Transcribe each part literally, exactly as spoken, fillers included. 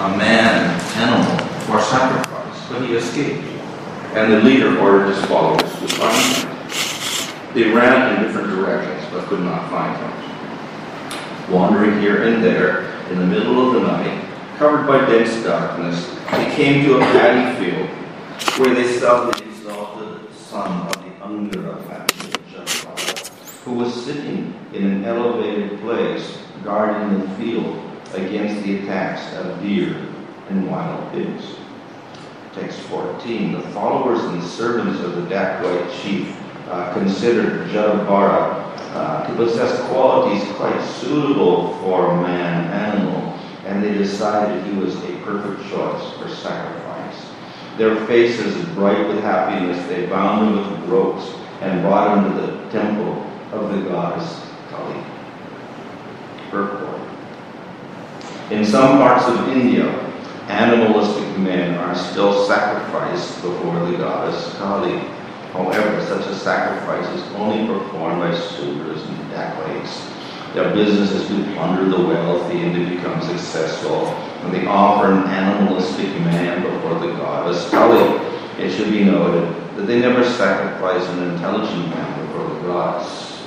a man animal for sacrifice, but he escaped. And the leader ordered his followers to find him. They ran in different directions, but could not find him. Wandering here and there in the middle of the night, covered by dense darkness, they came to a paddy field where they saw the exalted son of the Angara family of Jabbar, who was sitting in an elevated place guarding the field against the attacks of deer and wild pigs. Text fourteen, the followers and servants of the Dakwite chief uh, considered Jabbar uh, to possess qualities quite suitable for a man animal, and they decided he was a perfect choice for sacrifice. Their faces bright with happiness, they bound him with ropes and brought him to the temple of the goddess Kali. Purport. In some parts of India, animalistic men are still sacrificed before the goddess Kali. However, such a sacrifice is only performed by Sudras and Dakwites. Their business is to plunder the wealthy and to become successful, and they offer an animalistic man before the goddess Kali. It should be noted that they never sacrifice an intelligent man before the goddess.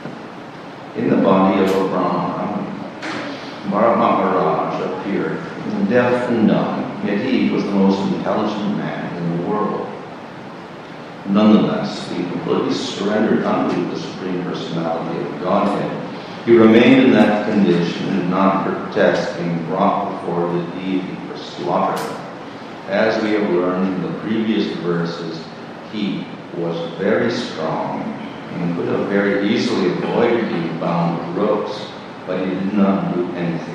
In the body of a Brahmana, Bharat Maharaj appeared, deaf and dumb, yet he was the most intelligent man in the world. Nonetheless, he completely surrendered unto the Supreme Personality of Godhead. He remained in that condition and not protest being brought before the deity for slaughter. As we have learned in the previous verses, he was very strong and could have very easily avoided being bound with ropes, but he did not do anything.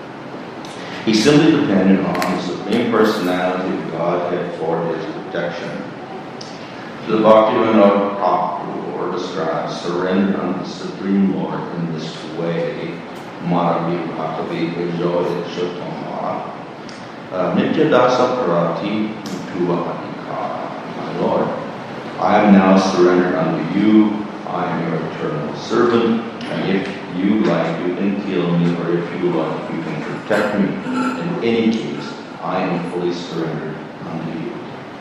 He simply depended on the Supreme Personality of Godhead for his protection. The Bhaktivinoda Thakur describes surrender unto the Supreme Lord in this way. Maravi Bhakti Vijoy Shutama Nityadasa Parati Tuva Adhikara. My Lord, I am now surrendered unto you. I am your eternal servant, and if you like, you can kill me, or if you like, you can protect me. In any case, I am fully surrendered unto you.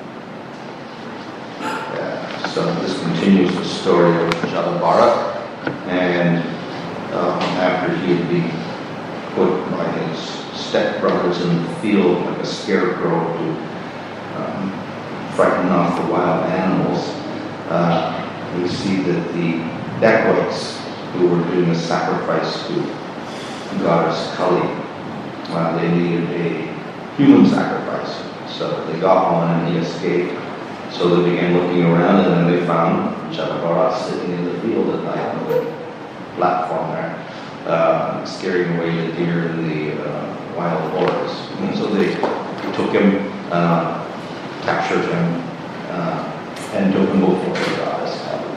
Yeah, so this continues the story of Jadabharat, and um, after he had been put by his stepbrothers in the field like a scarecrow to um, frighten off the wild animals, uh, we see that the Dakwites, who were doing a sacrifice to goddess Kali, uh, they needed a human sacrifice. So they got one and he escaped. So they began looking around, and then they found Jadabharat sitting in the field at night on the platform there, uh, scaring away the deer and the uh, wild boars. And so they took him, uh, captured him, uh, and took him before the goddess.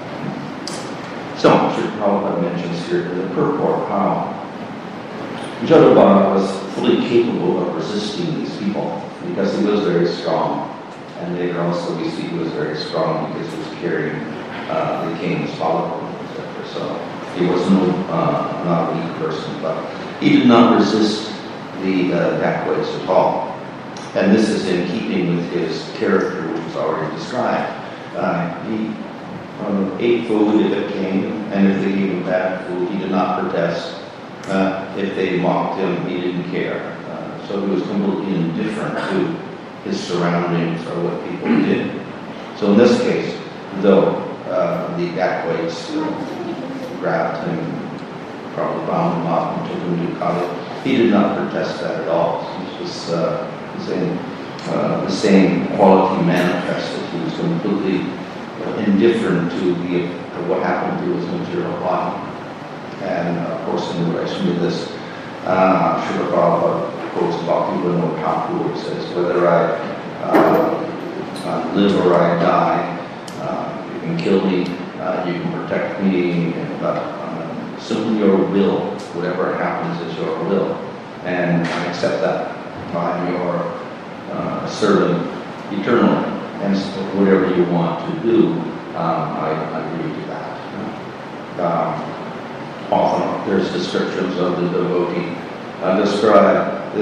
So, Sri Prabhupada mentions here in the purport how Jadabharat was fully capable of resisting these people because he was very strong. And later also we see he was very strong because he was carrying uh, the king's follicle, et cetera. So he was no, uh, not a weak person, but he did not resist the uh, Dakwites at all. And this is in keeping with his character, which was already described. Uh, he um, ate food if it came, and if they gave him bad food, he did not protest. Uh, if they mocked him, he didn't care. Uh, so he was completely indifferent to his surroundings or what people did. So in this case, though uh, the Dakwites uh, grabbed him, probably bound him up and took him to Kali, he did not protest that at all. He was uh, saying, uh, the same quality manifested. He was completely uh, indifferent to the uh, what happened to his material body. And uh, of course, in relation to this, uh, Srila Prabhupada quotes Bhaktivinoda Thakur, who says, whether I uh, uh, live or I die, uh, you can kill me, uh, you can protect me, but uh, simply your will, whatever happens is your will. And I accept that. I'm your uh, servant eternally. And so whatever you want to do, um, I, I agree to that. Um, often there's descriptions of the devotee uh, describe this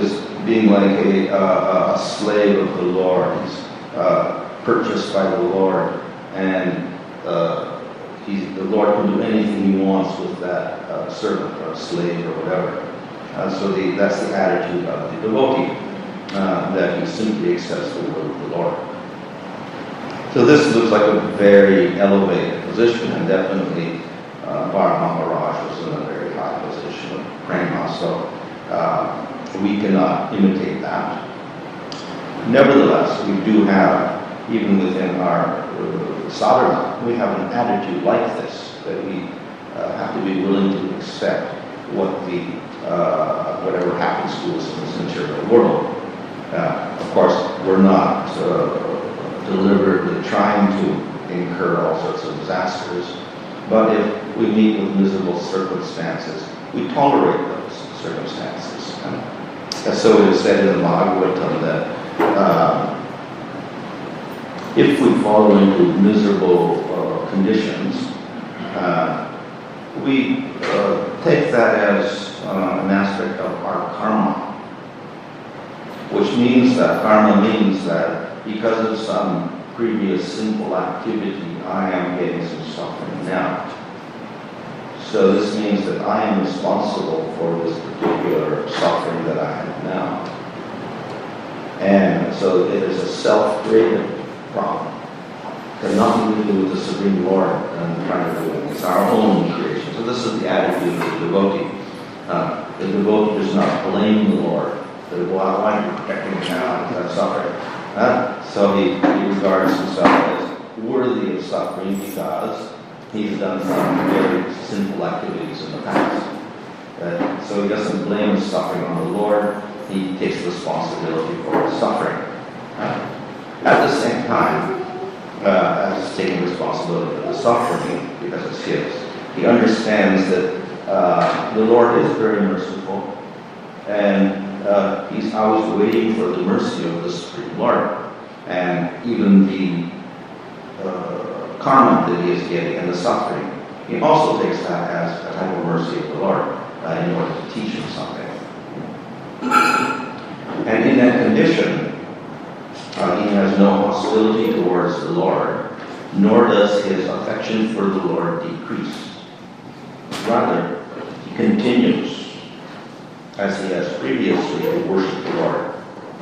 being like a, uh, a slave of the Lord. He's uh, purchased by the Lord, and uh, he's, the Lord can do anything he wants with that uh, servant or slave or whatever. Uh, so the, that's the attitude of the devotee, uh, that he simply accepts the word of the Lord. So this looks like a very elevated position, and definitely uh, Bharat Maharaj was in a very high position of prema, so uh, we cannot imitate that. Nevertheless, we do have, even within our uh, sadhana, we have an attitude like this, that we uh, have to be willing to accept what the uh, whatever happens to us in this material world. Uh, of course, we're not uh, deliberately trying to incur all sorts of disasters, but if we meet with miserable circumstances, we tolerate those circumstances. And so it is said in the Bhagavatam that uh, if we fall into miserable uh, conditions, uh, we uh, take that as uh, an aspect of our karma, which means that karma means that because of some previous sinful activity, I am getting some suffering now. So this means that I am responsible for this particular suffering that I have now. And so it is a self-created problem. It has nothing to do with the Supreme Lord and trying to do it. It's our own creation. So this is the attitude of the devotee. Uh, the devotee does not blame the Lord. That, well, why are you protecting me now? I'm suffering. Uh, so he, he regards himself as worthy of suffering because he's done some very sinful activities in the past. Uh, so he doesn't blame his suffering on the Lord. He takes responsibility for his suffering. Uh, at the same time, uh, as taking responsibility for the suffering because it's his, he understands that uh, the Lord is very merciful, and uh, he's always waiting for the mercy of the Supreme Lord, and even the uh, karma that he is getting and the suffering, he also takes that as a type of mercy of the Lord uh, in order to teach him something. And in that condition, uh, he has no hostility towards the Lord, nor does his affection for the Lord decrease. Rather, he continues, as he has previously, to worship the Lord.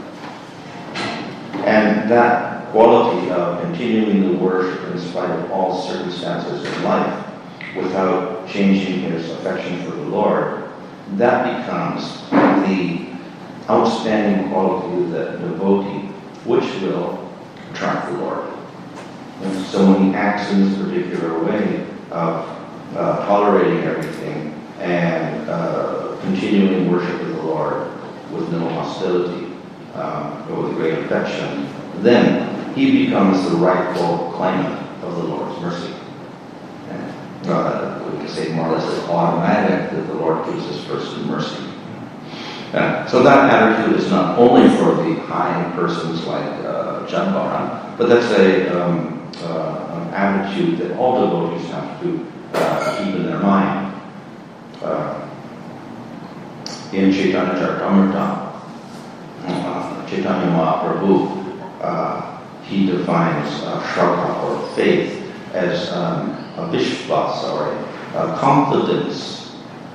And that quality of continuing the worship in spite of all circumstances of life, without changing his affection for the Lord, that becomes the outstanding quality of the devotee, which will attract the Lord. And so when he acts in this particular way of uh, tolerating everything and uh, continuing worship of the Lord with no hostility, um, but with great affection, then he becomes the rightful claimant of the Lord's mercy. And, uh, we can say more or less it's automatic that the Lord gives this person mercy. Uh, so that attitude is not only for the high persons like uh, Jambara, but that's a um, uh, an attitude that all devotees have to uh, keep in their mind. Uh, in Chaitanya Charitamrita, uh, Chaitanya Mahaprabhu, uh, he defines uh, Shraddha or faith as um, a vishwas or a, a confidence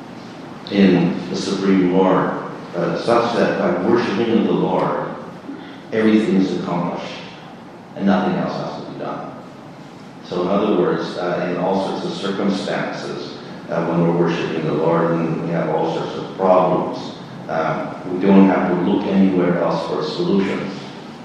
in the Supreme Lord. Uh, such that by worshiping the Lord, everything is accomplished and nothing else has to be done. So in other words, uh, in all sorts of circumstances, uh, when we're worshiping the Lord and we have all sorts of problems, uh, we don't have to look anywhere else for solutions.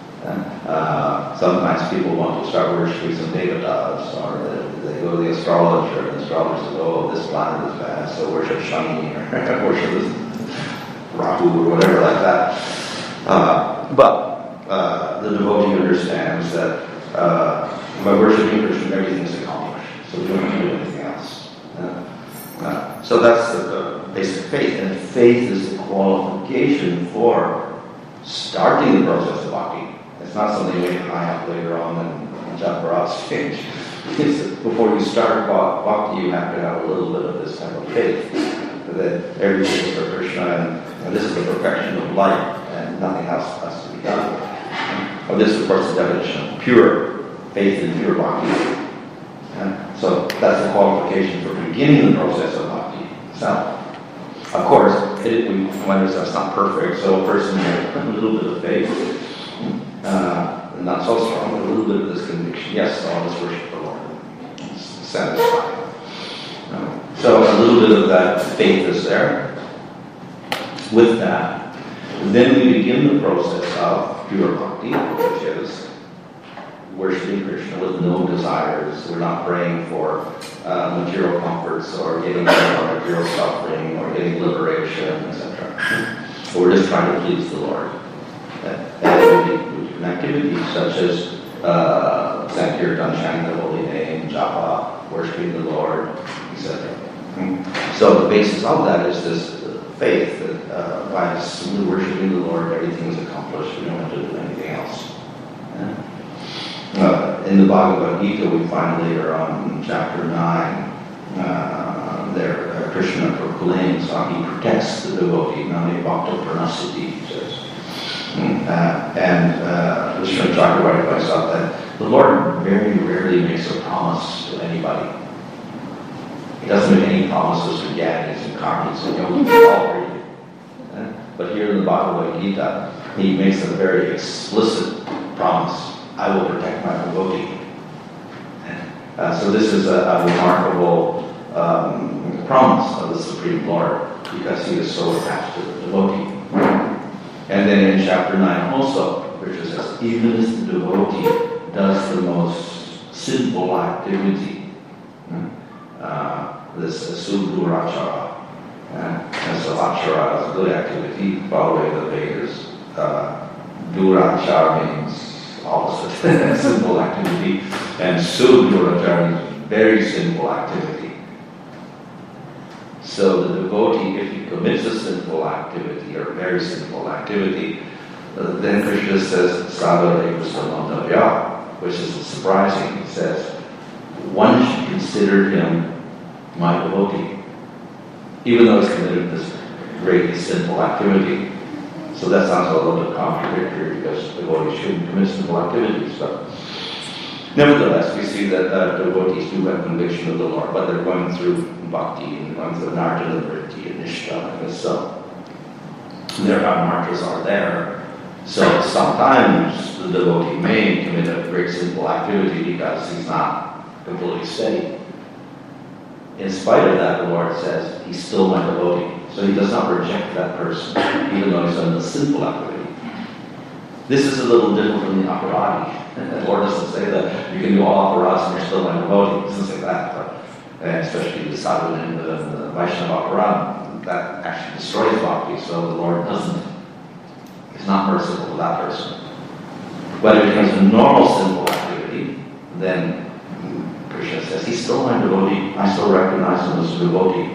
Uh, sometimes people want to start worshiping some devatas, or they, they go to the astrologer, and the astrologer says, oh, this planet is bad, so worship Shani, or worship this Rahu or whatever like that. Uh, but uh, the devotee understands that uh, by worshiping Krishna, everything is accomplished. So we don't have to do anything else. Uh, uh, so that's the, the basic faith. And faith is the qualification for starting the process of bhakti. It's not something you can high up later on and jump around stage. Before you start bhakti, you have to have a little bit of this type of faith. That everything is for Krishna, and, and this is the perfection of life, and and nothing else has to be done. Well, this, of course, is the definition of pure faith and pure bhakti. And so that's the qualification for beginning the process of bhakti itself. Of course, it, we understand it's not perfect, so a person has a little bit of faith, uh, not so strong, but a little bit of this conviction. Yes, I'll just worship the Lord. It's satisfying. Uh, so a little bit of that faith is there. With that, then we begin the process of pure bhakti, which is worshiping Krishna with no desires. We're not praying for uh, material comforts or getting rid of material suffering or getting liberation, et cetera. We're just trying to please the Lord. And we do activities such as uh, Sankirtan, chanting the holy name, japa, worshiping the Lord, et cetera. So the basis of that is this faith that uh, by simply worshiping the Lord, everything is accomplished. We don't have to do anything else. Yeah. Uh, in the Bhagavad Gita, we find later on in chapter nine, uh, there uh, Krishna proclaims how he protects the devotee, Nani Bhakta Pranasati, he says. Uh, and uh, Krishna Chakravarti points out that the Lord very rarely makes a promise to anybody. He doesn't make any promises to Gyanis and Karmis and Yogis already. Uh, but here in the Bhagavad Gita, he makes a very explicit promise. I will protect my devotee. Uh, so this is a, a remarkable um, promise of the Supreme Lord because he is so attached to the devotee. And then in chapter nine also, which says, even as the devotee does the most sinful activity, uh, this is sudurachara. Uh, and so achara is a good activity, following the Vedas. Uh, durachara means opposite, simple activity, and sudurachara is very simple activity. So the devotee, if he commits a sinful activity or very sinful activity, uh, then Krishna says, Sadhare Kusalandavya, which is surprising. He says, one should consider him my devotee, even though he's committed this greatly sinful activity. So that sounds a little bit contradictory because devotees shouldn't commit sinful activities. But nevertheless, we see that uh, devotees do have conviction of the Lord, but they're going through bhakti and going through narjana vritti and nishtha, and so their mantras are there. So sometimes the devotee may commit a great sinful activity because he's not completely steady. In spite of that, the Lord says, he's still my devotee. So he does not reject that person, even though he's done the sinful activity. This is a little different from the aparadi. The Lord doesn't say that you can do all aparads and you're still my devotee. He doesn't say that. But, and especially the sadhu and the, the Vaishnava aparad, that actually destroys bhakti. So the Lord doesn't, he's not merciful to that person. But if it becomes a normal sinful activity, then Krishna says, he's still my devotee. I still recognize him as a devotee.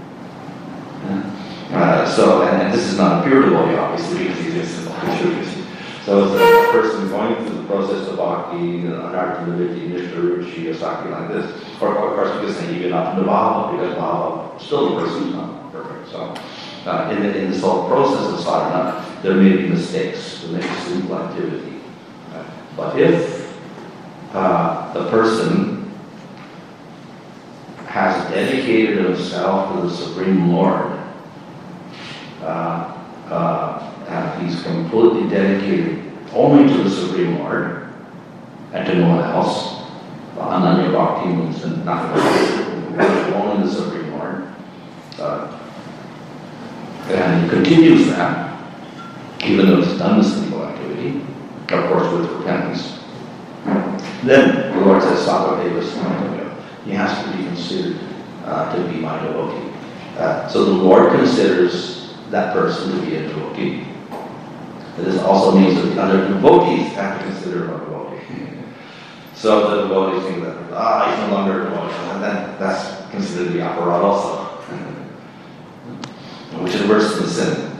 Uh, so, and, and this is not a pure devotee, obviously, because he's a sinful activity. So it's a person going through the process of bhakti, anartha vritti, nishtha ruchi, asakti, like this. Or, of course, we can say even up into bhava, because bhava, still the person is not perfect. So, uh, in, the, in this whole process of sadhana, there may be mistakes, there may be sinful activity. Uh, but if uh, the person has dedicated himself to the Supreme Lord, uh, uh, and he's completely dedicated only to the Supreme Lord and to no one else. Ananya Bhakti means nothing else, only the Supreme Lord. Uh, and he continues that, even though he's done the sinful activity, of course with repentance. Then the Lord says, Sadhaveva Santavya. He has to be considered uh, to be my devotee. Uh, so the Lord considers that person to be a devotee. This also means that the other devotees have to consider him a devotee. So the devotees think that, ah, he's no longer a devotee, and then that's considered the aparad also, which is worse than sin.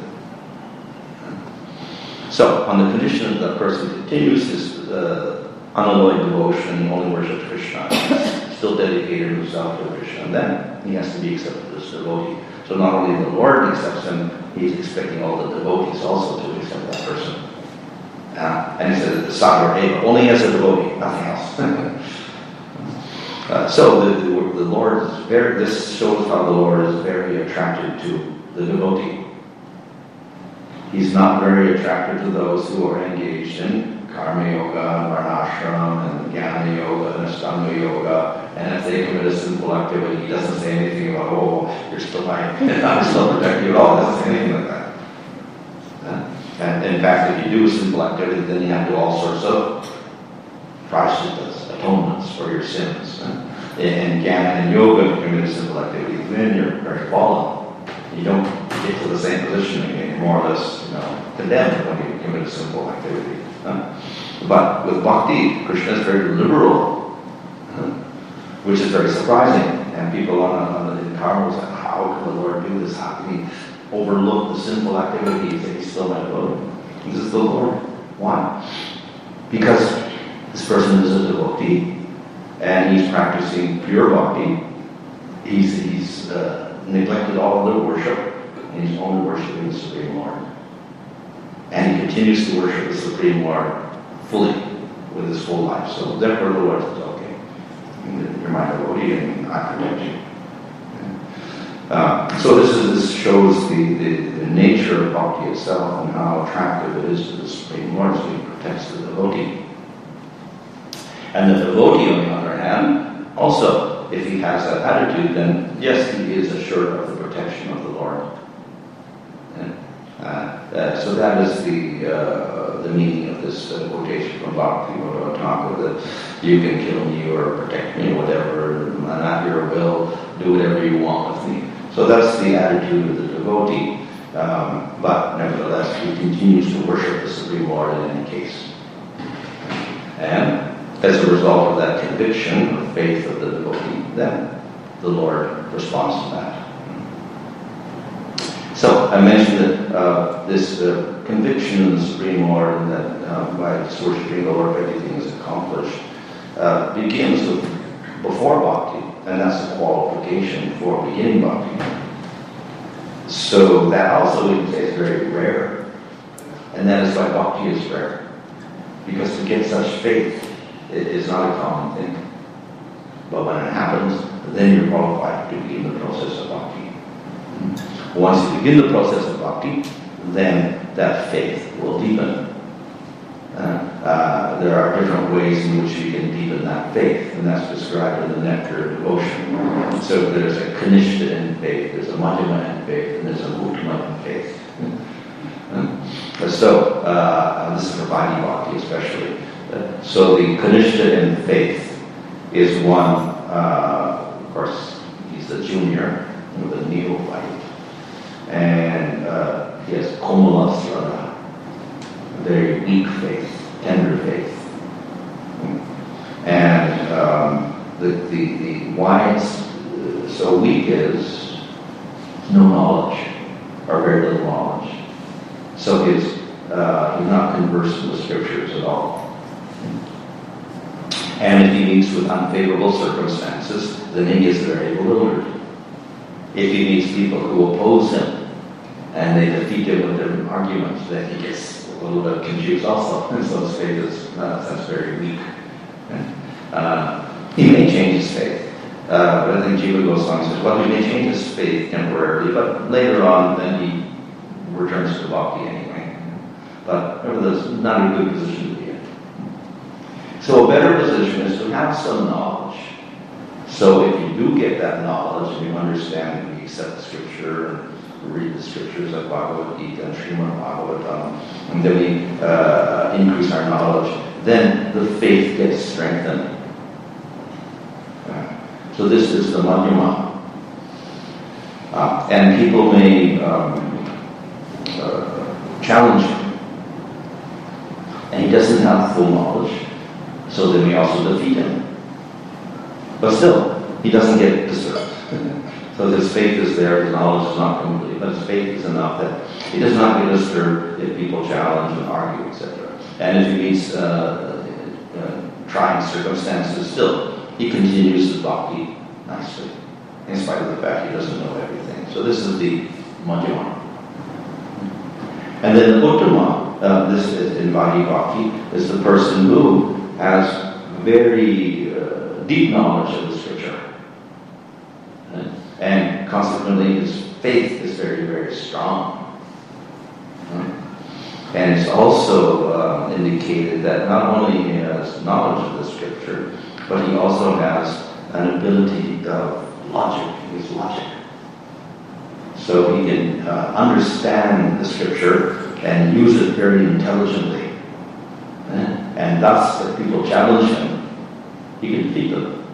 So, on the condition that the person continues his uh, unalloyed devotion, only worships Krishna, still dedicated himself to Krishna, and then he has to be accepted as a devotee. So So not only the Lord accepts him, he's expecting all the devotees also to accept that person. Uh, and he said, the Sagareva, only as a devotee, nothing else. uh, so the, the, the Lord is very, this shows how the Lord is very attracted to the devotee. He's not very attracted to those who are engaged in Karma Yoga, Varnashram, and Jnana Yoga, and Ashtanga Yoga, and if they commit a sinful activity, he doesn't say anything about, oh, you're still my, I'm still protecting you at all. He doesn't say anything like that. Uh, and in fact, if you do a sinful activity, then you have to do all sorts of prashchitas, atonements for your sins. Uh, in Jnana and Yoga, if you commit a sinful activity, then you're very fallen. You don't get to the same position again. You're more or less, you know, condemned when you commit a sinful activity. Uh, but with bhakti, Krishna is very liberal, uh, which is very surprising. And people on, on the, in karma will say, how can the Lord do this? How can he overlook the sinful activities that he's still not doing? This is the Lord. Why? Because this person is a devotee, and he's practicing pure bhakti. He's, he's uh, neglected all other worship, and he's only worshiping the Supreme Lord. And he continues to worship the Supreme Lord fully with his full life. So therefore the Lord says, okay, you're my devotee and I protect you. Uh, so this is this shows the, the, the nature of bhakti itself and how attractive it is to the Supreme Lord, so he protects the devotee. And the devotee, on the other hand, also, if he has that attitude, then yes, he is assured of the protection of the Lord. And, uh, uh, so that is the uh, the meaning of this uh, quotation from Bhakti Thakur, that you can kill me or protect me or whatever, I'm at your will, do whatever you want with me. So that's the attitude of the devotee. Um, but nevertheless, he continues to worship the Supreme Lord in any case. And as a result of that conviction or faith of the devotee, then the Lord responds to that. So I mentioned that uh, this uh, conviction in the Supreme Lord, and that uh, by worshiping the Lord everything is accomplished, uh, begins with before bhakti, and that's the qualification for beginning bhakti. So that also is very rare, and that is why bhakti is rare, because to get such faith it is not a common thing. But when it happens, then you're qualified to begin the process of bhakti. Once you begin the process of bhakti, then that faith will deepen. Uh, uh, there are different ways in which you can deepen that faith, and that's described in the Nectar of Devotion. So there's a Kanishta in faith, there's a Madhyama in faith, and there's a Uttama in faith. Uh, so uh, this is for Vaidhi Bhakti especially. Uh, so the Kanishta in faith is one, uh, of course, he's the junior with a neophyte. And uh, he has Komala Sraddha, very weak faith, tender faith. And um, the, the, the why it's so weak is no knowledge, or very little knowledge. So he's, uh, he's not conversant with scriptures at all. And if he meets with unfavorable circumstances, then he gets very bewildered. If he meets people who oppose him, and they defeat him with different arguments, then he gets a little bit confused also. And so his faith is, uh, that's very weak. Uh, he may change his faith. Uh, but I think Jiva Goswami says, well, he may change his faith temporarily, but later on, then he returns to bhakti anyway. But nevertheless, not a good position to be in. So a better position is to have some knowledge. So if you do get that knowledge, and you understand and you accept the scripture, and read the scriptures like Bhagavad Gita and Srimad Bhagavatam, and then we uh, increase our knowledge, then the faith gets strengthened. Uh, so this is the Madhyama. Uh, and people may um, uh, challenge him. And he doesn't have full knowledge, so they may also defeat him. But still, he doesn't get disturbed. So his faith is there, his knowledge is not complete, but his faith is enough that he does not get disturbed if people challenge and argue, et cetera. And if he meets uh, uh, trying circumstances, still, he continues his bhakti nicely, in spite of the fact he doesn't know everything. So this is the Madhyama. And then the Uttama, uh, this is in Vahi Bhakti, is the person who has very uh, deep knowledge of the scripture. And consequently his faith is very, very strong. And it's also uh, indicated that not only he has knowledge of the scripture, but he also has an ability of logic. He's logic. So he can uh, understand the scripture and use it very intelligently. And thus, if people challenge him, he can defeat them.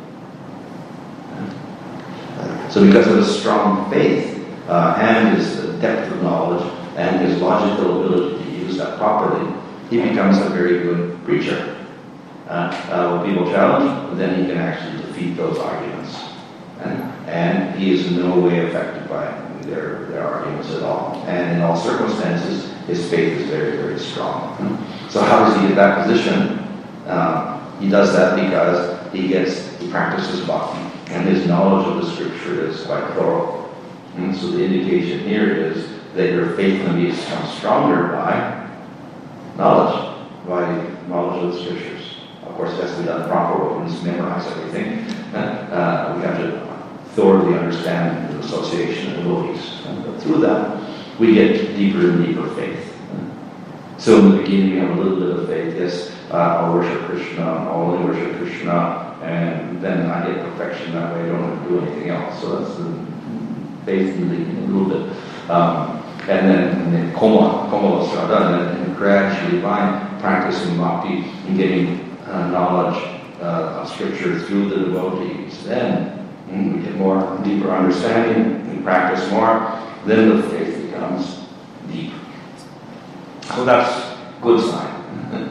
So because of his strong faith uh, and his depth of knowledge and his logical ability to use that properly, he becomes a very good preacher. Uh, uh, when people challenge, then he can actually defeat those arguments. And, and he is in no way affected by their, their arguments at all. And in all circumstances, his faith is very, very strong. So how does he get that position? Uh, he does that because he gets, he practices bhakti. And his knowledge of the scripture is quite thorough. And so the indication here is that your faith can become stronger by knowledge, by knowledge of the scriptures. Of course, it has to be done proper. We must memorize everything. Uh, we have to thoroughly understand the association of devotees. But through that, we get deeper and deeper faith. So in the beginning, we have a little bit of faith. Yes, uh, I'll worship Krishna, I'll only worship Krishna. And then I get perfection that way. I don't have to do anything else. So that's the faith in the, a little bit. Um, and then, and then koma, koma strada, and then gradually by practicing bhakti and getting uh, knowledge uh, of scripture through the devotees, then mm, we get more deeper understanding. We practice more. Then the faith becomes deep. So that's a good sign.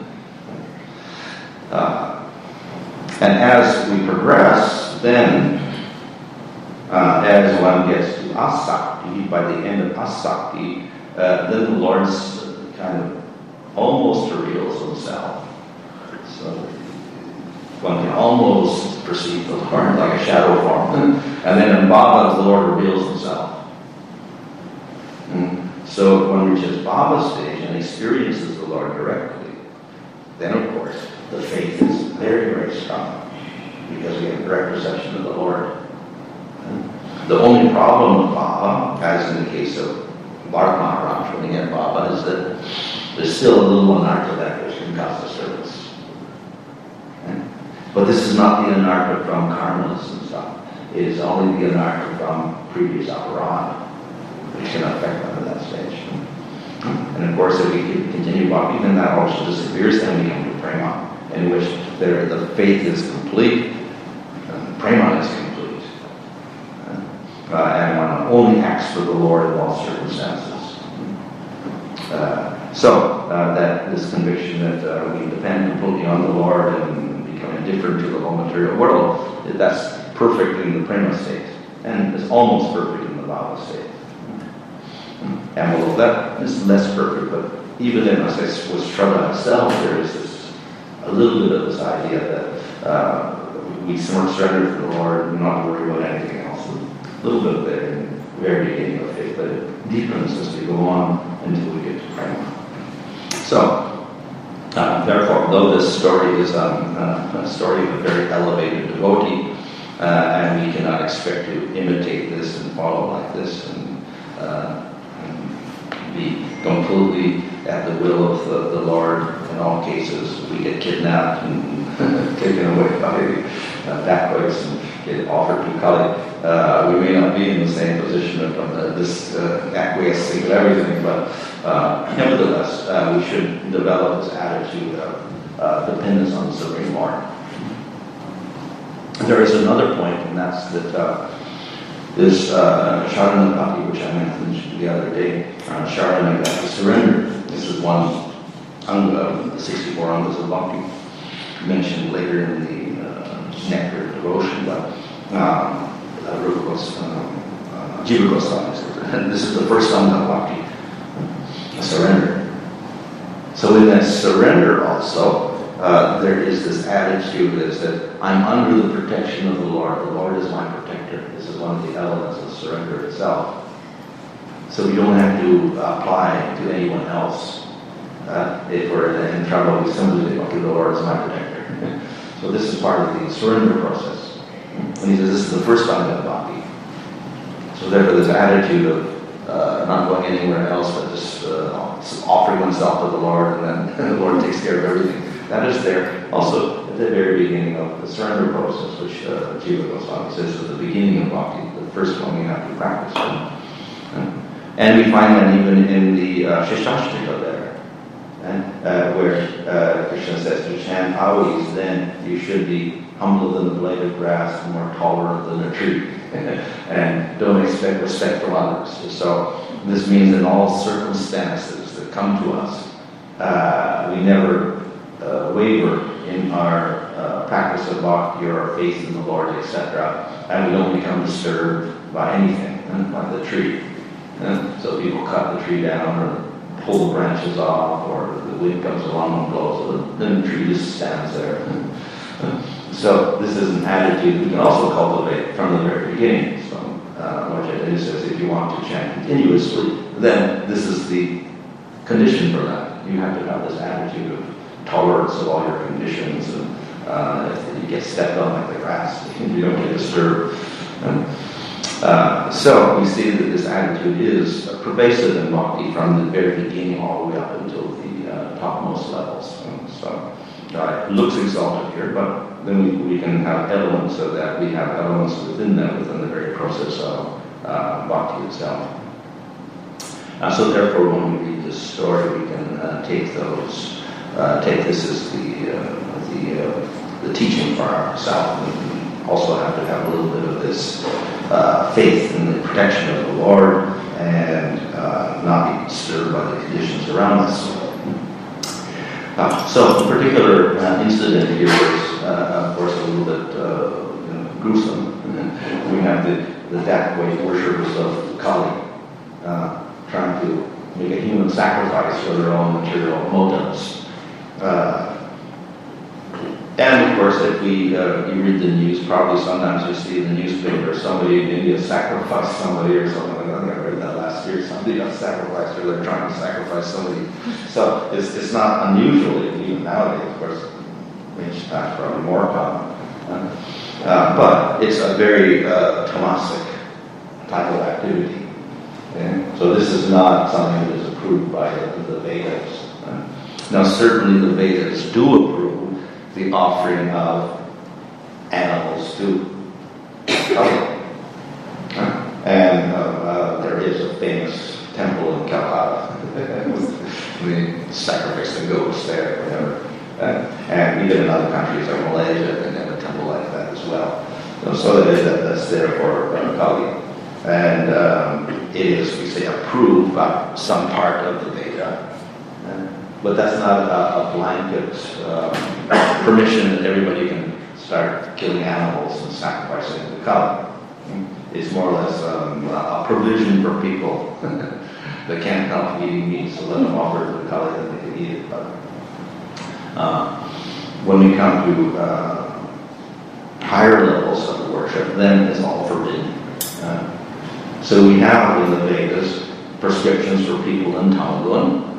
uh, And as we progress, then, uh, as one gets to asakti, by the end of asakti, uh, then the Lord kind of almost reveals himself. So one can almost perceive the Lord like a shadow form. And then in Bhava, the Lord reveals himself. Mm. So when one reaches Bhava stage and experiences the Lord directly, then of course, the faith is very, very strong because we have direct perception of the Lord. The only problem with Bhava, as in the case of Bharat Maharaj when he had Bhava, is that there's still a little anartha that goes from Kasta service. But this is not the anartha from karmas and stuff. It is only the anartha from previous aparadha, which can affect them at that stage. And of course, if we continue bhakti, then that also disappears, then we come to prema, in which there, the faith is complete, and prema is complete. Uh, and one only acts for the Lord in all circumstances. Uh, so, uh, that this conviction that uh, we depend completely on the Lord and become indifferent to the whole material world, that's perfect in the prema state, and it's almost perfect in the bhava state. And well, that is less perfect, but even in, as I was Shraddha itself, there is this, a little bit of this idea that uh, we surrender to the Lord and not worry about anything else. A little bit of that in the very beginning of faith, but it deepens as we go on until we get to prema. So, uh, therefore, though this story is um, uh, a story of a very elevated devotee, uh, and we cannot expect to imitate this and follow like this, and uh, be completely at the will of the, the Lord in all cases. We get kidnapped and taken away by uh, dacoits and get offered to Kali. Uh, we may not be in the same position of uh, this uh, acquiescing of everything, but uh, nevertheless, uh, we should develop this attitude of uh, dependence on the Supreme Lord. There is another point, and that's that uh, this uh, Sharanagati, which I mentioned the other day, uh, Sharanagati, surrender. This is one anga of the sixty-four angas of bhakti, mentioned later in the uh, Nectar of Devotion, but um, uh, Rupa Goswami, uh, Jiva Goswami, this is the first anga of bhakti, surrender. So in that surrender also, uh, there is this attitude is that I'm under the protection of the Lord. The Lord is my protector. This is one of the elements of surrender itself. so we don't have to apply to anyone else. Uh, if we're in trouble, we simply go to the Lord as my protector. So this is part of the surrender process. And he says this is the first kind of bhakti. So therefore this attitude of uh, not going anywhere else but just uh, offering oneself to the Lord, and then the Lord takes care of everything. That is there also at the very beginning of the surrender process, which uh, Jiva Goswami says is the beginning of bhakti, the first one we have to practice. And, and we find that even in the uh, Shishtashtaka there, and, uh, where uh, Krishna says to chant always, then you should be humbler than the blade of grass, more tolerant than a tree, and don't expect respect from others. So this means in all circumstances that come to us, uh, we never uh, waver in our uh, practice of bhakti or our faith in the Lord, et cetera, and we don't become disturbed by anything, uh, by the tree. Uh, so people cut the tree down or pull the branches off, or the wind comes along and blows, so then the tree just stands there. Uh, so this is an attitude we can also cultivate from the very beginning. So uh, Lord Chaitanya says if you want to chant continuously, then this is the condition for that. You have to have this attitude of tolerance of all your conditions, and uh, if you get stepped on like the grass, you don't get disturbed. And, uh, so we see that this attitude is uh, pervasive in bhakti from the very beginning all the way up until the uh, topmost levels. And so uh, it looks exalted here, but then we, we can have elements of that. We have elements within them, within the very process of uh, bhakti itself. Uh, so therefore, when we read this story, we can uh, take those. Uh, take this as the uh, the uh, the teaching for ourselves. We also have to have a little bit of this uh, faith in the protection of the Lord, and uh, not be disturbed by the conditions around us. Uh, so, the particular uh, incident here is, uh, of course, a little bit uh, you know, gruesome. We have the the death worshippers of Kali uh, trying to make a human sacrifice for their own material motives. Uh, and of course, if we uh, you read the news, probably sometimes you see in the newspaper somebody in India sacrificed somebody or something like that. I think I read that last year. Somebody got sacrificed, or they're trying to sacrifice somebody. So it's it's not unusual even nowadays. Of course, ancient times probably more common. Uh, uh, but it's a very uh, tamasic type of activity. Okay? So this is not something that is approved by the, the Vedas. Uh, Now, certainly the Vedas do approve the offering of animals to Kali. And uh, uh, there is a famous temple in Calcutta. We sacrifice the goats there, whatever. Uh, and even in other countries like Malaysia, they have a temple like that as well. So, so that is, that's there for uh, Kali. And um, it is, we say, approved by some part of the Veda. Uh, But that's not a, a blanket uh, permission that everybody can start killing animals and sacrificing to Kali. It's more or less um, a provision for people that can't help eating meat, so let them offer it to Kali that they can eat it. But uh, when we come to uh, higher levels of the worship, then it's all forbidden. Uh, so we have in the Vedas prescriptions for people in Tamaguna,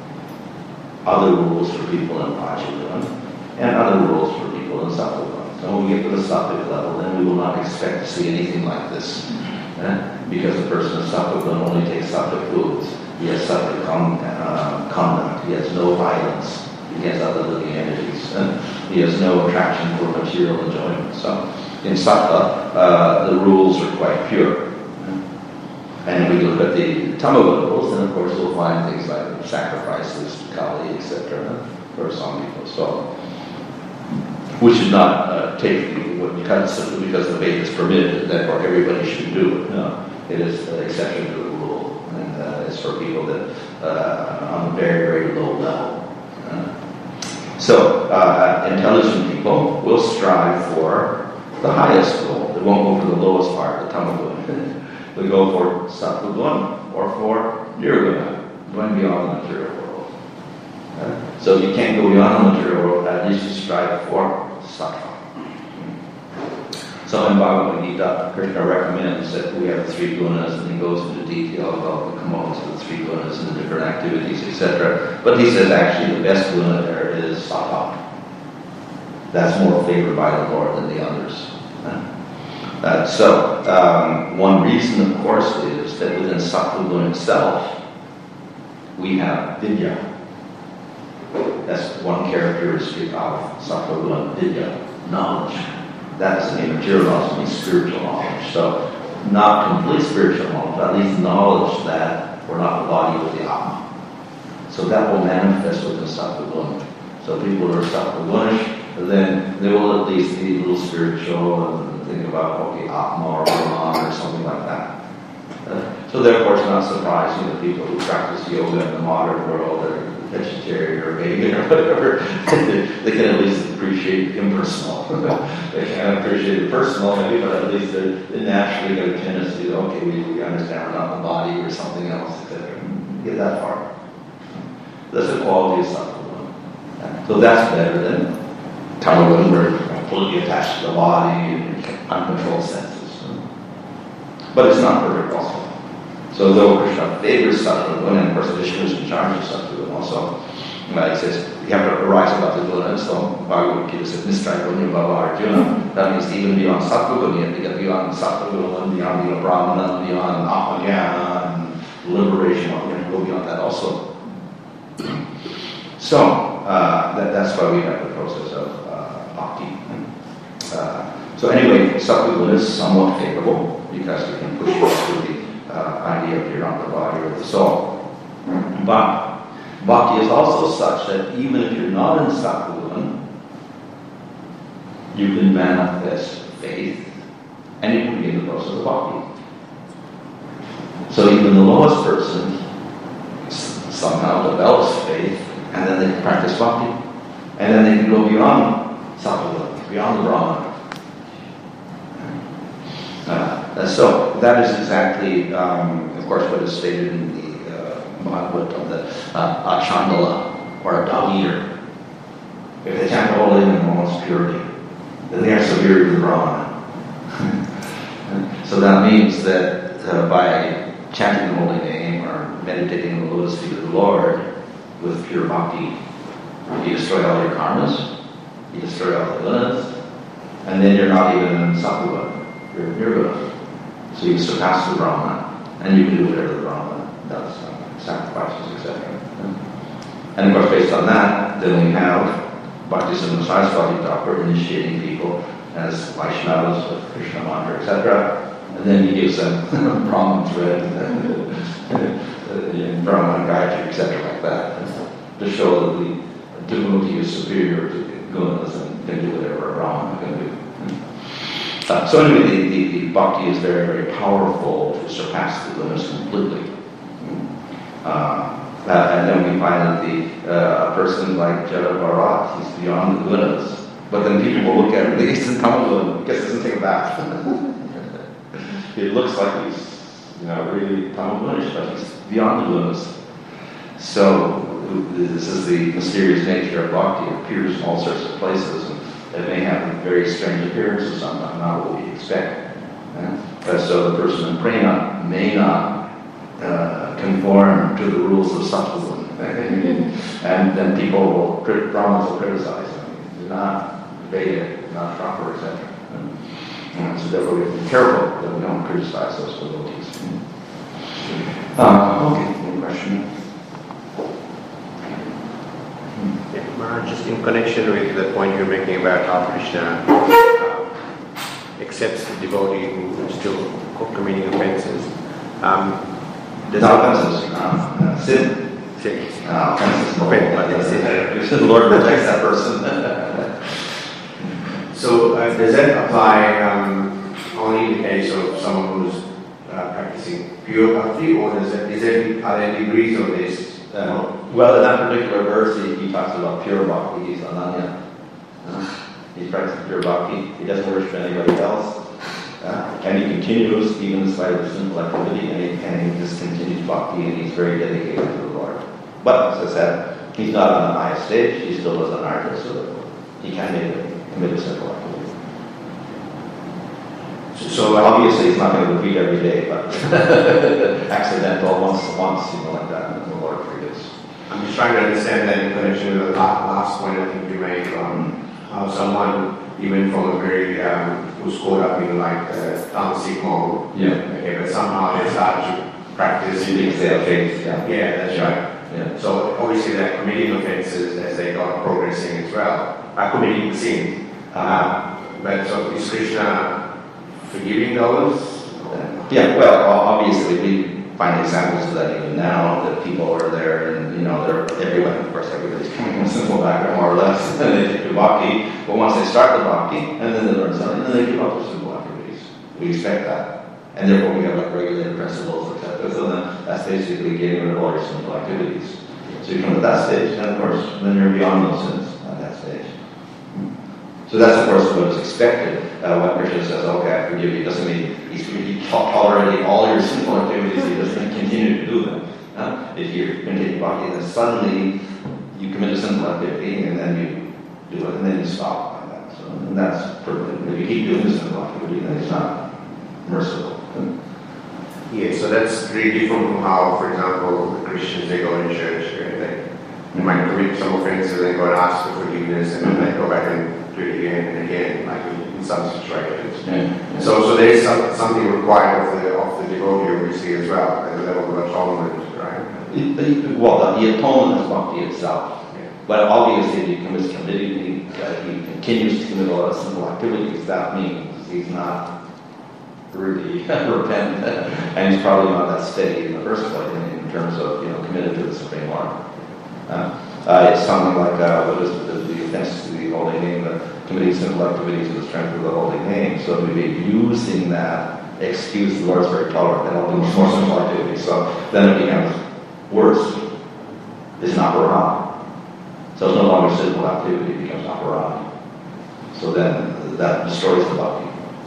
other rules for people in Rajagun, and other rules for people in Sattvagun. So when we get to the Sattvic level, then we will not expect to see anything like this. Eh? Because the person in Sattvagun only takes Sattvic foods. He has Sattvic con- uh, conduct. He has no violence against other living entities. And he has no attraction for material enjoyment. So in Sattva, uh, the rules are quite pure. And if we look at the Tamagun rules, then of course we'll find things like sacrifices to Kali, et cetera, for some people. So we should not uh, take what because simply because the Vedas permit it, therefore everybody should do it. No, it is an exception to the rule, and uh, it's for people that uh, on a very very low level. Uh, so uh, intelligent people will strive for the highest goal. They won't go for the lowest part, the Tamagun. We go for Sattvagun or for Nirguna, going beyond the material world. Okay? So if you can't go beyond the material world, at least you strive for Sattva. So in Bhagavad Gita, Krishna recommends that we have the three gunas, and he goes into detail about the components of the three gunas and the different activities, et cetera. But he says actually the best guna there is sattva. That's more favored by the Lord than the others. Uh, so um, one reason, of course, is that within sattva guna itself, we have vidya. That's one characteristic of sattva guna, vidya, knowledge. That is the material knowledge, means spiritual knowledge. So, not complete spiritual knowledge, but at least knowledge that we're not the body with the Atma. So that will manifest within sattva guna. So people who are sattva gunish, then they will at least be a little spiritual and think about, okay, Atma or Brahman or something like that. Uh, so therefore it's not surprising that people who practice yoga in the modern world are vegetarian or vegan or whatever, they can at least appreciate impersonal. They can't appreciate the personal maybe, but at least they naturally get a tendency to, okay, we, we understand we're not the body or something else, et cetera. Get that far. That's the quality of sattva. So that's better than tamaguna, where we're completely attached to the body and uncontrolled senses. But it's not perfect also. So though Krishna favors sattva guna, and of course Vishnu is in charge of sattva guna also, uh, he says, you have to arise above the guna. So Bhagavad Gita says, Nistrai Gunya Bhava Arjuna. That means even beyond sattva guna, you have to get beyond sattva guna, and beyond the brahmana, beyond atmajnana, and liberation. You have to go beyond that also. So uh, that, that's why we have the process of uh, bhakti. Uh, so anyway, sattva guna is somewhat favorable because we can push through the Uh, idea of you're not the body or the soul. But bhakti is also such that even if you're not in sattva guna, you can manifest faith and you can be in the process of bhakti. So even the lowest person s- somehow develops faith and then they can practice bhakti. And then they can go beyond sattva guna, beyond the Brahman. Uh, so that is exactly, um, of course, what is stated in the uh, Bhagavad of the uh, Achandala, or a dog eater. If they chant the holy name in almost purity, then they are superior to the Brahmana. So that means that uh, by chanting the holy name or meditating on the lotus feet of the Lord with pure bhakti, you destroy all your karmas, you destroy all the gunas, and then you're not even in sattva. You're nirvana. So you surpass the Brahman, and you can do whatever the Brahman does, uh, sacrifices, et cetera. And of course, based on that, then we have Bhaktisiddhanta Saraswati Thakur initiating people as Vaishnavas with Krishna mantra, et cetera. And then he gives them Brahman thread, and Brahman Gayatri, et cetera, like that, to show that the devotee is superior to the gunas and can do whatever a Brahman can do. Uh, so anyway, the, the, the bhakti is very, very powerful to surpass the gunas completely. Uh, uh, and then we find that the uh, a person like Jada Bharat, he's beyond the gunas. But then people will look at him, he's in Tamaguna, guess doesn't take a bath. It looks like he's, you know, really Tamagunish, but he's beyond the gunas. So this is the mysterious nature of bhakti. It appears in all sorts of places. And it may have a very strange appearances, sometimes not what we expect. Uh, so the person in prema may not uh, conform to the rules of sattva guna. And then people will, Brahmins will criticize them. They're not Vedic, not proper, et cetera. And so therefore we have to be careful that we don't criticize those devotees. Uh, okay, any question? Yeah, Maharaj, just in connection with the point you're making about how Krishna uh, accepts the devotee who is still committing offenses. Um, does Not offenses, uh, sin. Sin. Uh, offenses, Offense, but it's sin. The Lord protects that person. So uh, does that apply um, only in the case of someone who's uh, practicing pure bhakti, or does that, is there, are there degrees of this? Uh, well, in that particular verse, he, he talks about pure bhakti. He's ananya. Uh, he's practicing pure bhakti. He doesn't worship anybody else. Uh, and he continues, even in spite of sinful activity, and he, and he just continues bhakti, and he's very dedicated to the Lord. But, as I said, he's not on the highest stage. He still is an artist, so he can't make it, commit a sinful activity. So obviously it's not going to repeat every day, but accidental once, once, you know, like that, and the Lord forgives. I'm just trying to understand that in connection with the la- last point I think you made on how someone, even from a very, um, who's caught up in like the tamastic mode, Yeah. okay, but somehow they start to practice. Because they have faith, yeah. Yeah, that's right. Yeah. So obviously they're committing offenses as they got progressing as well, are committing the sin. Uh, but so is Krishna forgiving those? Yeah, well, obviously we find examples of that even now, that people are there and, you know, they're everyone, of course, everybody's coming from a simple background more or less, and they take bhakti, but once they start the bhakti, and then they learn something, and then they give up their simple activities. We expect that. And therefore we have like regulated principles, et cetera. So then that's basically getting rid of all your simple activities. So you come to that stage, and of course, then you're beyond those sins at that stage. So that's, of course, what is expected. Uh, when Krishna says, okay, I forgive you, doesn't mean he's he tolerating all your sinful activities, he doesn't continue to do them. Uh, if you continue bhakti, then suddenly you commit a sinful activity, and then you do it, and then you stop like that. So and that's perfect. If you keep doing the sinful activity, then it's not merciful. Yeah, so that's really different from how, for example, the Christians, they go to church, right? They, they might commit some offenses, they go and ask for forgiveness, and then they go back and do it again and again, like in, in some situations. Yeah. So, so there is some, something required of the of the devotee, obviously, as well, at the level of atonement, right? It, it, well, the, the atonement is bhakti itself. Yeah. But obviously, if he commits committing, uh, he continues to commit a lot of simple activities, that means he's not really repentant, and he's probably not that steady in the first place in, in terms of, you know, committed to the Supreme Lord. Uh, uh, it's something like, uh, what is the, the offense to the holy name, the committing simple activities to the strength of the holy name. So we'd be using that excuse, the Lord's very tolerant, and I'll do more simple activities. So then it becomes worse. It's not aparad. So it's no longer simple activity, it becomes aparad. So then that destroys the bhakti.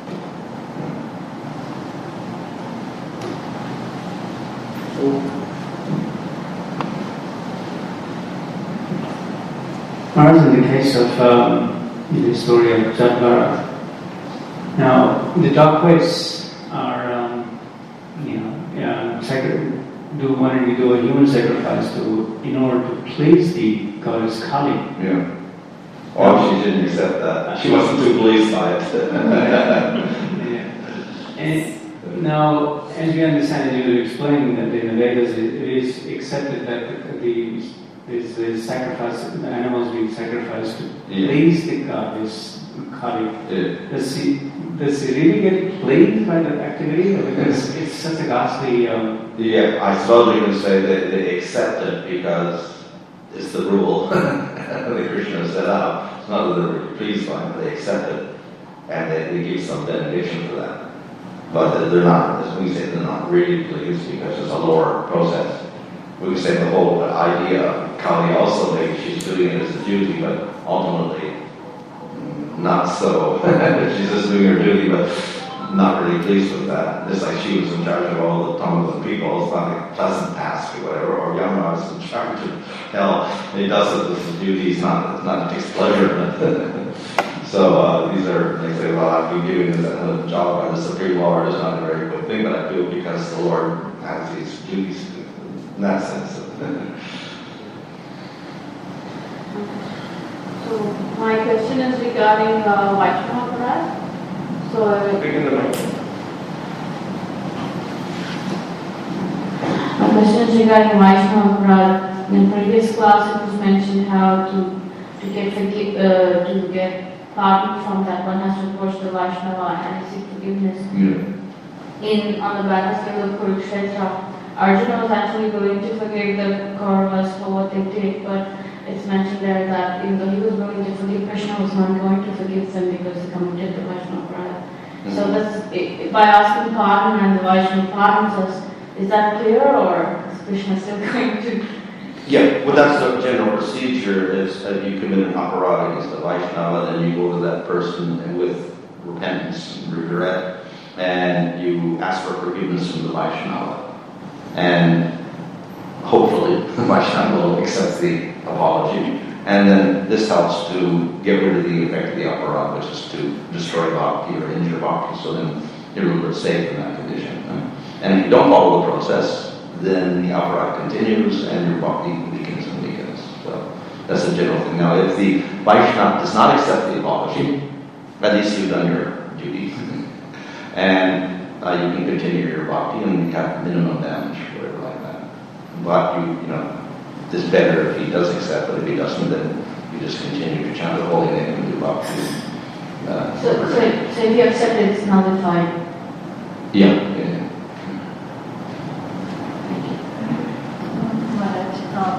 Whereas in the case of um, the story of Jadbharat, now the Dakwets are, um, you know, uh, sacri- do wanting to do a human sacrifice to in order to please the goddess Kali. Yeah. Oh, she didn't accept that. She wasn't too pleased by it. Yeah. And now, as we understand, as you were explaining that in the Vedas, it, it is accepted that the Is the sacrifice, the animals being sacrificed to Yeah. please the goddess Kali. Yeah. Does he, does he really get pleased by that activity? Because it's such a ghastly... Um, Yeah, I suppose you can say that they accept it because it's the rule that Krishna set up. It's not that they're really pleased by it, but they accept it. And they, they give some benediction for that. But they're not, as we say, they're not really pleased because it's a lower process. We would say the whole idea of Kali also, maybe she's doing it as a duty, but ultimately not so. She's just doing her duty, but not really pleased with that. Just like she was in charge of all the tongues of people, it's not a pleasant task or whatever, or Yama is in charge of hell. He does it as a duty, he's not, it's not takes pleasure in it. So uh, these are, they say, well, I've been given this uh, job by the Supreme Lord, it's not a very good thing, but I do it because the Lord has these duties to in that sense. So my question is regarding uh, Vaishnava Aparad. So uh, Begin the mic. my question is regarding Vaishnava Aparad. In previous class, it was mentioned how to to get forgi- uh, to get pardon from that one has to approach the Vaishnava and seek forgiveness. Yeah. In on the battlefield of Kurukshetra, Arjuna was actually willing to forgive the Kauravas for what they did, but it's mentioned there that even though he was willing to forgive, Krishna was not going to forgive them because they committed the Vaishnava Aparad. Mm-hmm. So that's, i- by asking pardon and the Vaishnava pardons us, is that clear, or is Krishna still going to? Yeah, well, that's the general procedure. Is uh, you commit an aparad against the Vaishnava, then you go to that person and with repentance and regret, and you ask for forgiveness from the Vaishnava. And hopefully the Vaishnava will accept the apology. And then this helps to get rid of the effect of the aparad, which is to destroy bhakti or injure bhakti. So then you're a little bit safe in that condition. Huh? And if you don't follow the process, then the aparat continues and your bhakti weakens and weakens. So that's the general thing. Now, if the Vaishnava does not accept the apology, at least you've done your duty, and uh, you can continue your bhakti and you have minimum damage, whatever like that. But you, you know, it's better if he does accept, but if he doesn't, then you just continue to chant the holy name and do bhakti. Uh, So, so, so if you accept it, it's nullified. yeah, yeah. Maharaj, uh,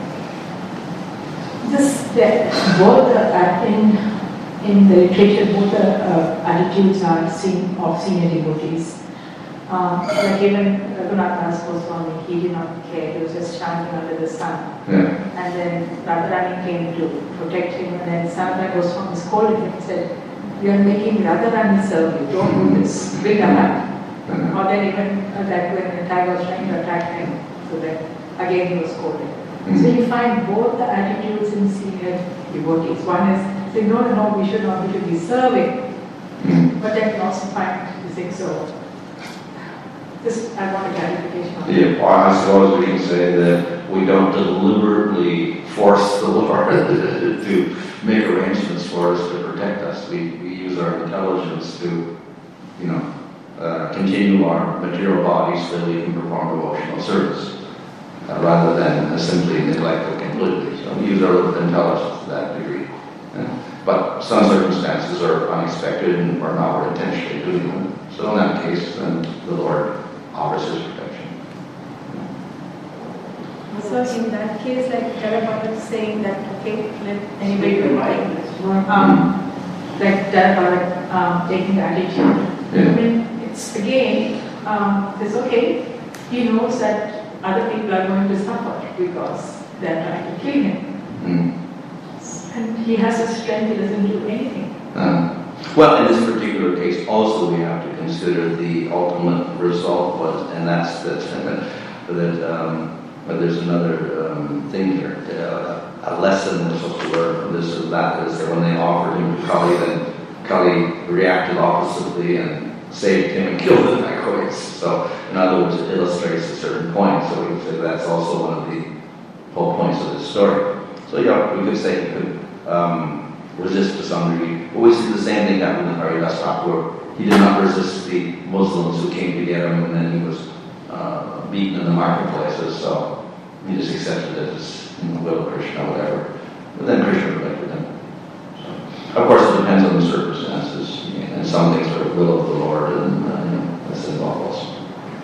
this, the, both the acting in the literature, both the uh, attitudes are seen of senior devotees. Uh, like even Raghunath Das Goswami, he did not care, he was just chanting under the sun. Yeah. And then Radharani came to protect him, and then Sanatana Goswami scolded him and said, "You are making Radharani serve you, don't do this, bring her back." Uh-huh. Or then even uh, that when the tiger was trying to attack him, so that again he was scolded. Mm-hmm. So you find both the attitudes in senior devotees. One is saying, no, no, no, we should not, we should be serving. Mm-hmm. But then you also find you think so. This, I want a clarification on that. Yeah, well, I suppose we can say that we don't deliberately force the Lord to make arrangements for us to protect us. We, we use our intelligence to, you know, uh, continue our material bodies so we can perform devotional service, uh, rather than uh, simply neglect it completely. So we use our little intelligence to that degree. Yeah. But some circumstances are unexpected and are not we're intentionally doing them. So in that case, then the Lord offers his protection. So in that case, like Therapeutic is saying that, okay, let anybody do it. Um, like Therapeutic um, taking the attitude. Yeah. I mean, it's again, um, it's okay. He knows that other people are going to suffer because they are trying to kill him. Mm. And he has the strength, he doesn't do anything. Um, well, in this particular case, also we have to consider the ultimate result was, and that's that. that um, but there's another um, thing here. Uh, a lesson we're supposed to learn from this is that is that when they offered him to Kali, then Kali reacted oppositely and saved him and killed the dacoits. So, in other words, it illustrates a certain point. So we could say that's also one of the whole points of this story. So yeah, we could say he could um, resist to some degree. But we see the same thing happen in Haridas Thakur. He did not resist the Muslims who came to get him, and then he was uh, beaten in the marketplaces. So he just accepted it as in the will of Krishna or whatever. But then Krishna protected him. So, of course, it depends on the circumstances. And some things are the will of the Lord, and uh, you know, that's involved also.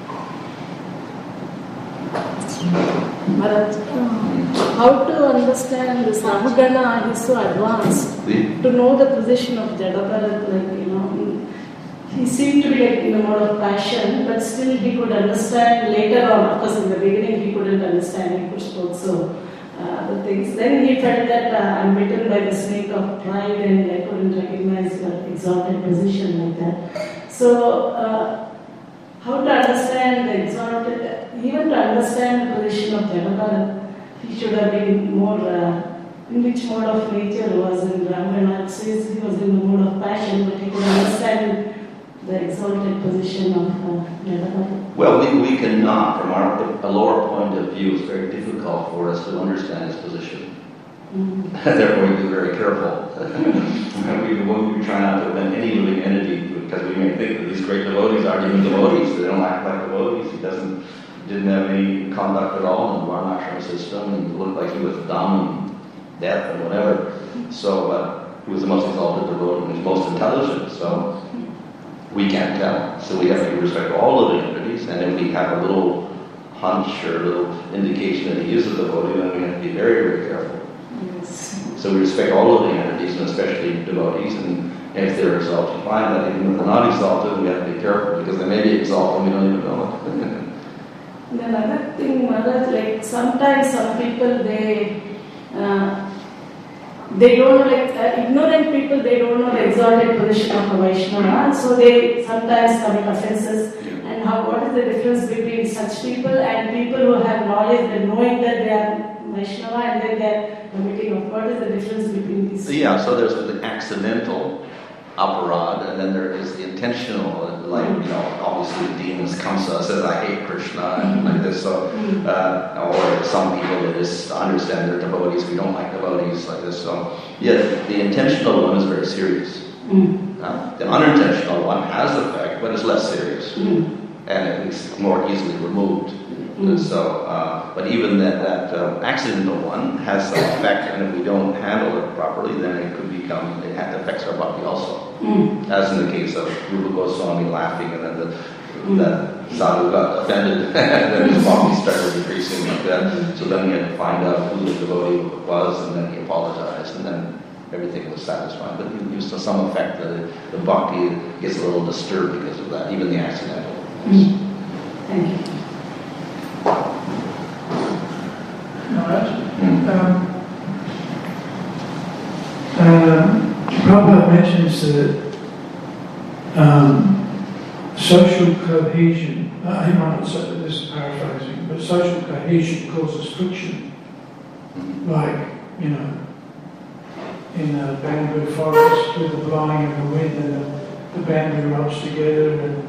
Bharat, how to understand this Rahugana is so advanced The, to know the position of Jadabharat, like, you know, he seemed to be like in a mode of passion, but still he could understand later on. Of course, in the beginning he couldn't understand, he pushed also uh, the things. Then he felt that uh, I'm bitten by the snake of pride and I couldn't recognize your exalted position like that. So, uh, how to understand the exalted, even to understand the position of Jadabharat, he should have been more, uh, in which mode of nature was in Ramana. It says he was in the mode of passion, but he could understand the exalted position of uh, Jadabharat. well, we, we cannot, from our a lower point of view, it's very difficult for us to understand his position. Mm. Therefore, we be very careful. we, we try not to offend any living entity, because we may think that these great devotees aren't even devotees. They don't act like devotees. He doesn't, didn't have any conduct at all in the Varnashram system, and looked like he was dumb and deaf and whatever. So, uh, he was the most exalted devotee and he was most intelligent. So, we can't tell. So we have to respect all living entities, and if we have a little hunch or a little indication that he is a devotee, then we have to be very, very careful. Yes. So we respect all living entities, and especially devotees, and if they're exalted, fine, but even if they're not exalted, we have to be careful, because they may be exalted and we don't even know it. And another thing, Maharaj, like sometimes some people, they uh, they don't know, like uh, ignorant people, they don't know the exalted position of a Vaishnava, so they sometimes commit offenses. And how, what is the difference between such people and people who have knowledge and knowing that they are Vaishnava and then they are committing? What is the difference between these? So yeah, so there's the accidental aparad, and then there is the intentional, like, you know, obviously the demons comes to us says, I hate Krishna, and like this, so, uh, or some people that just understand they're devotees, we don't like devotees, like this, so, yeah, the intentional one is very serious. Mm. Uh, the unintentional one has effect, but it's less serious, Mm. and at least more easily removed. Mm. So, uh, but even that, that uh, accidental one has some effect, and if we don't handle it properly, then it could become, it affects our bhakti also. Mm. As in the case of Rupa Goswami laughing, and then the, Mm. that sadhu got offended, and then his bhakti started decreasing like that. So then he had to find out who the devotee was, and then he apologized, and then everything was satisfied. But he used to some effect that the bhakti gets a little disturbed because of that, even the accidental. Mm. Thank you. Mm. Um, um, Prabhupada mentions that um, social cohesion, uh, he might not say this is paraphrasing, but social cohesion causes friction. Like, you know, in a bamboo forest with the blowing of the wind and the, the bamboo rubs together and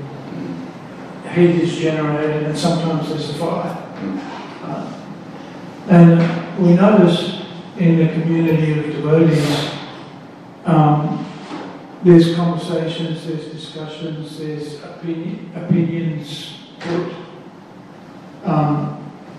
heat is generated and sometimes there's a fire. Uh, and we notice in the community of devotees, um, there's conversations, there's discussions, there's opinion, opinions put. Um,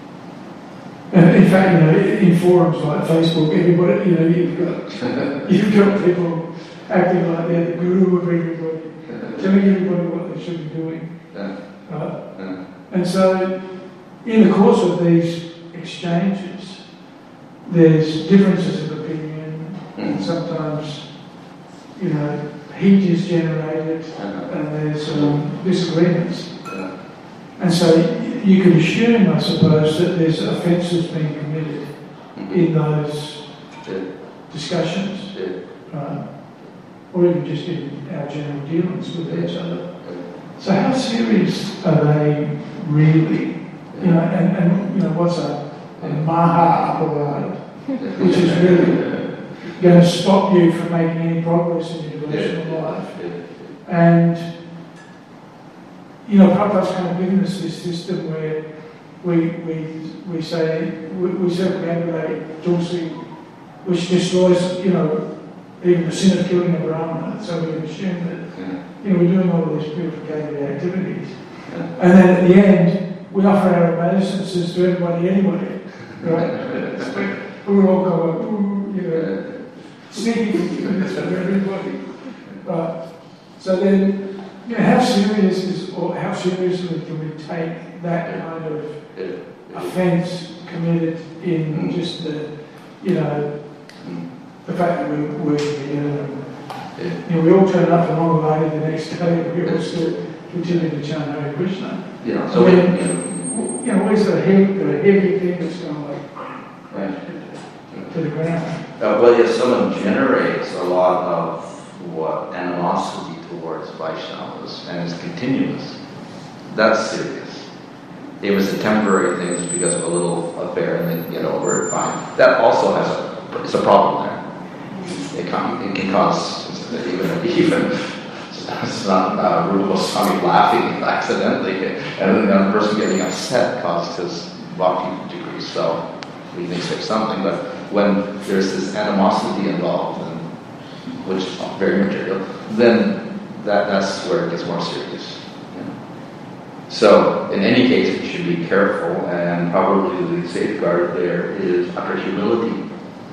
and in fact, you know, in forums like Facebook, everybody, you know, you've got you've got people acting like they're the guru of everybody, telling everybody what they should be doing. Right? And so, in the course of these exchanges, there's differences of opinion, and sometimes, you know, heat is generated, and there's um, disagreements. And so you can assume, I suppose, that there's offences being committed in those discussions, right? Or even just in our general dealings with each other. So how serious are they really? You know, and, and you know, what's a, a maha aparad, which is really going to stop you from making any progress in your devotional life. And, you know, Prabhupada's kind of given us this system where we we we say, we, we circumambulate Tulsi, which destroys, you know, even the sin of killing a Brahmana. So we assume that, you know, we're doing all of these purificated activities. And then at the end, we offer our obeisances to everybody anyway, right? We all go, ooh, you know, sneaky forgiveness for everybody. Right. So then, you know, how serious is, or how seriously do we take that kind of offence committed in just the, you know, the fact that we're working together? You know, we all turn up to Mongolati the next day, and we all still continue to chant Hare Krishna. You know, so I mean, we, you know, you know, where's the heavy, the heavy thing that's going to like right. to the ground? Uh, well, if someone generates a lot of what animosity towards Vaishnavas and is continuous, that's serious. If it's a temporary thing just because of a little affair and they get over it, fine. That also has a, it's a problem there. It can, it can cause even even it's not uh, Rupa Goswami laughing accidentally, and then the other person getting upset caused his bhakti decrease. So we may say something, but when there's this animosity involved, and, which is not very material, then that, that's where it gets more serious. You know? So in any case, we should be careful, and probably the safeguard there is utter humility.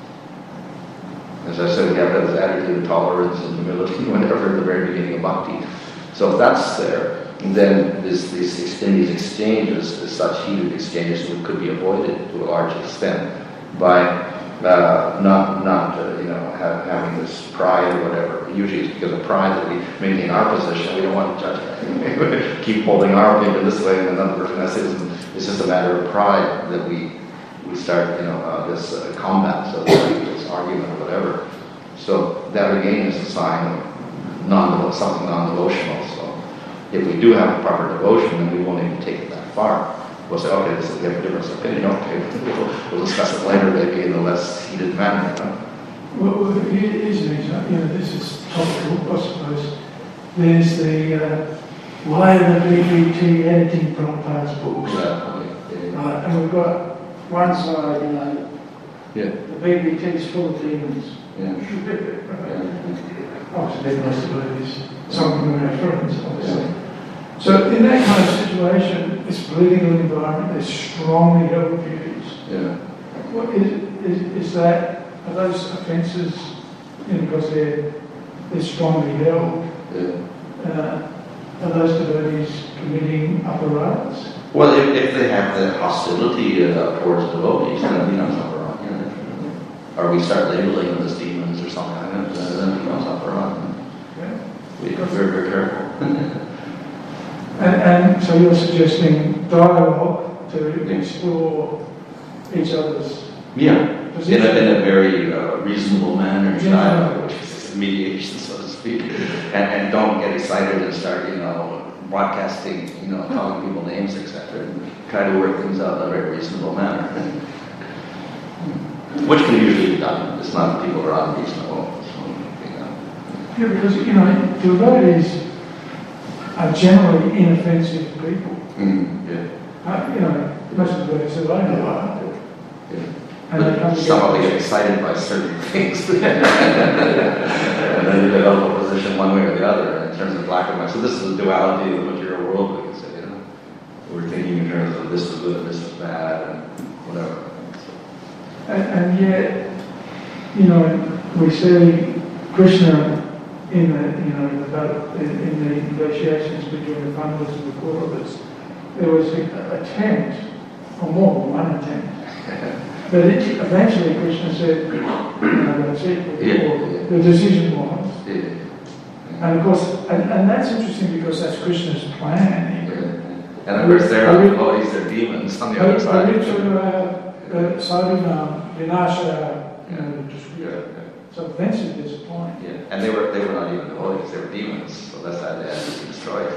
As I said, we have this attitude of tolerance and humility whenever at the very beginning of bhakti. So if that's there, then this, this, in these exchanges, such heated exchanges could be avoided to a large extent by uh, not, not uh, you know, have, having this pride or whatever. Usually it's because of pride that we maintain our position. We don't want to judge. Keep holding our opinion this way, and another person has his. It's just a matter of pride that we we start, you know, uh, this uh, combat, so this argument or whatever. So that again is a sign of non something non-devotional. So if we do have a proper devotion, then we won't even take it that far. We'll say, okay, this is, we have a difference of opinion. Okay, we'll, we'll discuss it later, maybe in a less heated manner. You know? Well, here's an example. you know, this is topical, I suppose. There's the uh, why the B B T editing Prabhupada's books. Exactly. Yeah. Right, and we've got one side, you know, Yeah. the B B T is full of demons. Yeah. Oh, it's a bit nice to believe this. Some of our friends, obviously. So in that kind of situation, this political environment, there's strongly held views. Yeah. What is, is, is that, are those offences, you know, because they're, they're strongly held, Yeah. uh, are those devotees committing upper Well, if, if they have the hostility uh, towards devotees, then it becomes upper you know. Or we start labeling them as demons or something, and then it becomes upper Yeah. We are very, very careful. And, and so you're suggesting dialogue to explore each other's Yeah. In a, position? in a very uh, reasonable manner, Yeah. dialogue, which is mediation, so to speak. And, and don't get excited and start, you know, broadcasting, you know, calling people names, et cetera. Try to work things out in a very reasonable manner. Which can usually be done. It's not that people are unreasonable. So, you know. Yeah, because, you know, devotees are generally inoffensive people. Mm, yeah. Uh, you know, most of the devotees that I know are. Yeah. And they come But some of them together. get excited by certain things. And then they develop a position one way or the other in terms of black and white. So this is the duality of the material world, we could say, you know. We're thinking in terms of this is good and this is bad and whatever. So, And, and yet, you know, we see Krishna in the, you know, in the, battle- in, in the negotiations between the Pandavas and the Kauravas. There was an attempt, or more than one attempt. But it, eventually Krishna said, you know, that's it. Yeah, yeah. The decision was. yeah. And of course, and, and that's interesting because that's Krishna's plan. Yeah. And of course, there are devotees, they're demons on the other side. Sadhana, Vinasha, you know, just, Yeah. so eventually there's a point. Yeah. And they were they were not even devotees, they were demons. So that's how they had to be destroyed.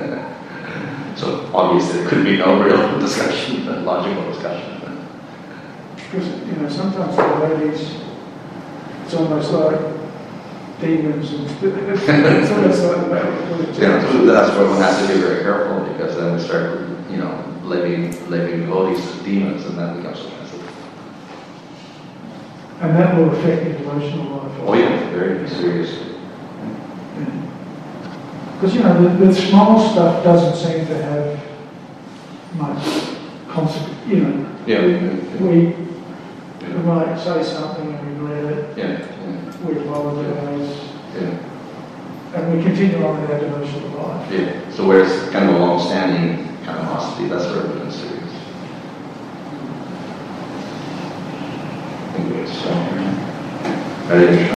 So obviously there could be no real discussion, logical discussion. Because, you know, sometimes the ladies, it's almost like demons and it's almost like that. Yeah, so that's where one has to be very careful because then we start, you know, labeling, labeling devotees as demons and that becomes offensive. And that will affect your devotional life. Oh yeah, very seriously. Because, you know, the, the small stuff doesn't seem to have much consequence, you know. Yeah. We, we might say something and we regret it, Yeah. Yeah. we apologise, Yeah. and we continue on with our devotional life. Yeah. So whereas kind of a long-standing kind of hostility, that's where it becomes serious. I think it's so. Hare Krishna.